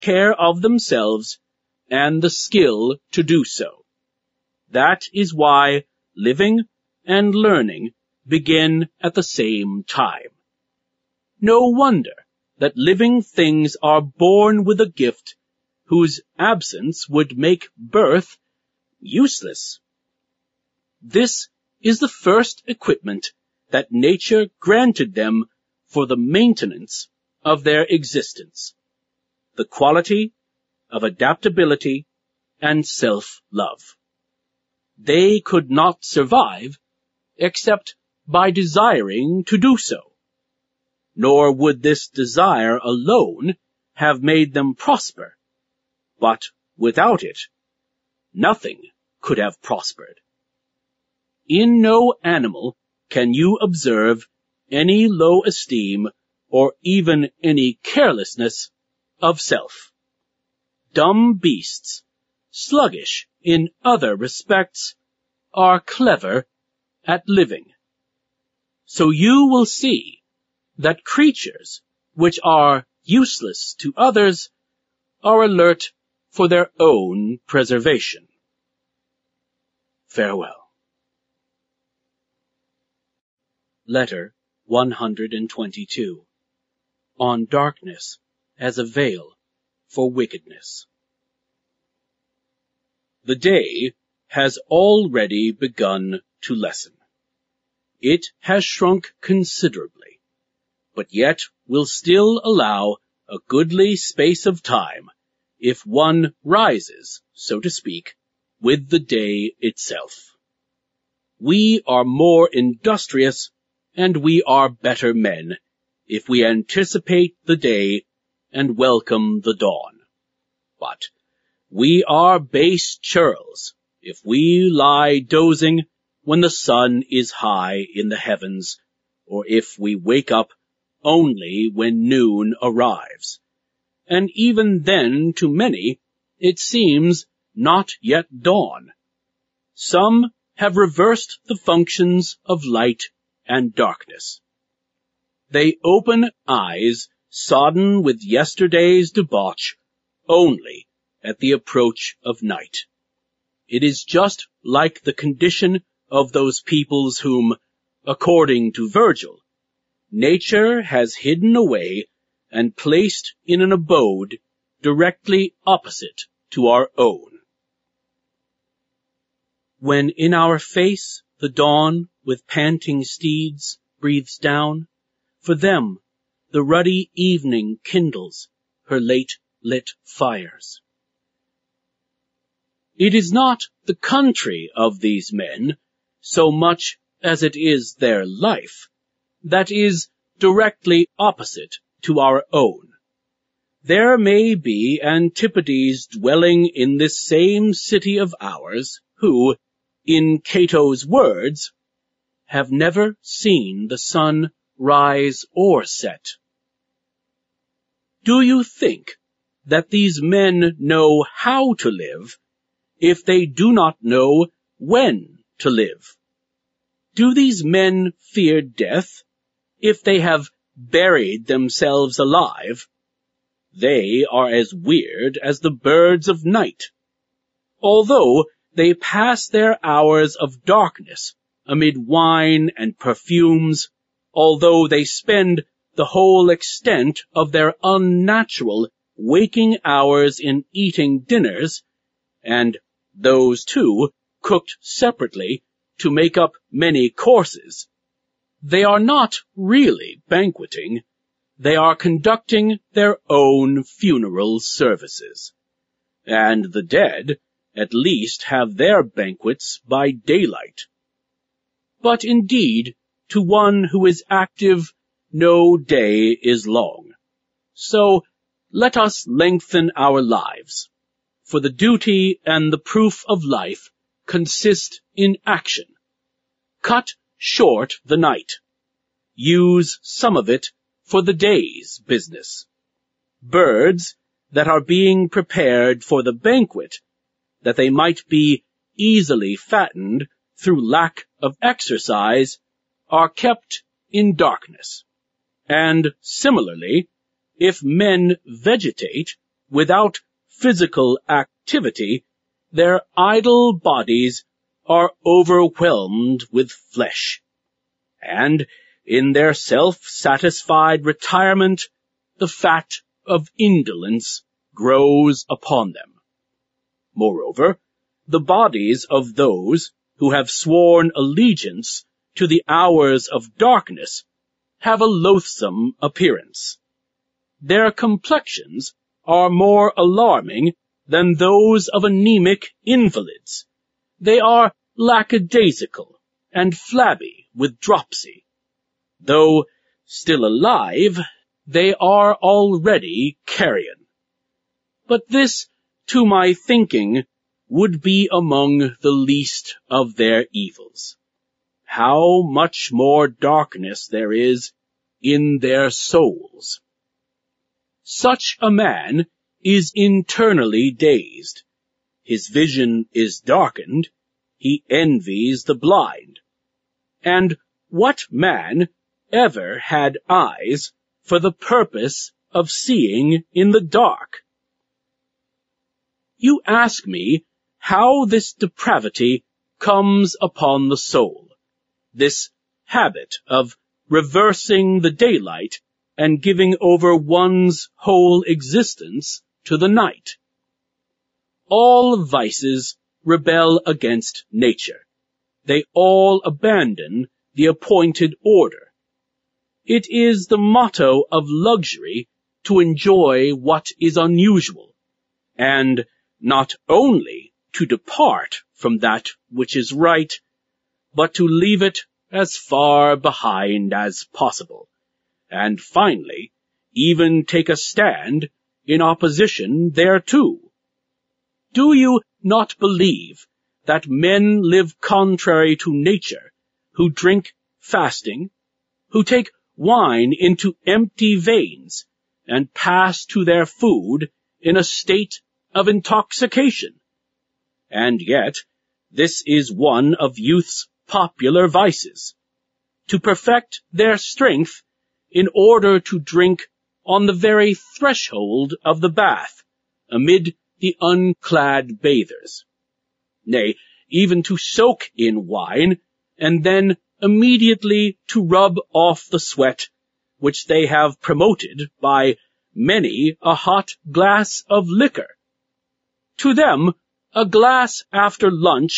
care of themselves and the skill to do so. That is why living and learning begin at the same time. No wonder that living things are born with a gift whose absence would make birth useless. This is the first equipment that nature granted them for the maintenance of their existence, the quality of adaptability and self-love. They could not survive except by desiring to do so, nor would this desire alone have made them prosper, but without it, nothing could have prospered. In no animal can you observe any low esteem or even any carelessness of self. Dumb beasts, sluggish in other respects, are clever at living. So you will see that creatures which are useless to others are alert for their own preservation. Farewell. Letter 122. On darkness as a veil for wickedness. The day has already begun to lessen. It has shrunk considerably, but yet will still allow a goodly space of time if one rises, so to speak, with the day itself. We are more industrious and we are better men if we anticipate the day and welcome the dawn. But we are base churls if we lie dozing when the sun is high in the heavens, or if we wake up only when noon arrives. And even then, to many, it seems not yet dawn. Some have reversed the functions of light and darkness. They open eyes sodden with yesterday's debauch only at the approach of night. It is just like the condition of those peoples whom, according to Virgil, nature has hidden away and placed in an abode directly opposite to our own. When in our face the dawn with panting steeds breathes down, for them the ruddy evening kindles her late-lit fires. It is not the country of these men, so much as it is their life, that is directly opposite to our own. There may be antipodes dwelling in this same city of ours, who, in Cato's words, have never seen the sun rise or set. Do you think that these men know how to live if they do not know when to live? Do these men fear death if they have buried themselves alive? They are as weird as the birds of night. Although they pass their hours of darkness amid wine and perfumes, although they spend the whole extent of their unnatural waking hours in eating dinners, and those too cooked separately to make up many courses, they are not really banqueting. They are conducting their own funeral services. And the dead at least have their banquets by daylight. But indeed, to one who is active, no day is long. So let us lengthen our lives, for the duty and the proof of life consist in action. Cut short the night. Use some of it for the day's business. Birds that are being prepared for the banquet, that they might be easily fattened through lack of exercise, are kept in darkness. And similarly, if men vegetate without physical activity, their idle bodies are overwhelmed with flesh, and in their self-satisfied retirement the fat of indolence grows upon them. Moreover, the bodies of those who have sworn allegiance to the hours of darkness have a loathsome appearance. Their complexions are more alarming than those of anemic invalids. They are lackadaisical and flabby with dropsy. Though still alive, they are already carrion. But this, to my thinking, would be among the least of their evils. How much more darkness there is in their souls! Such a man is internally dazed. His vision is darkened. He envies the blind. And what man ever had eyes for the purpose of seeing in the dark? You ask me how this depravity comes upon the soul, this habit of reversing the daylight and giving over one's whole existence to the night. All vices rebel against nature. They all abandon the appointed order. It is the motto of luxury to enjoy what is unusual, and not only to depart from that which is right, but to leave it as far behind as possible, and finally even take a stand in opposition thereto. Do you not believe that men live contrary to nature, who drink fasting, who take wine into empty veins, and pass to their food in a state of intoxication? And yet, this is one of youth's popular vices, to perfect their strength in order to drink on the very threshold of the bath, amid the unclad bathers. Nay, even to soak in wine, and then immediately to rub off the sweat which they have promoted by many a hot glass of liquor. To them, a glass after lunch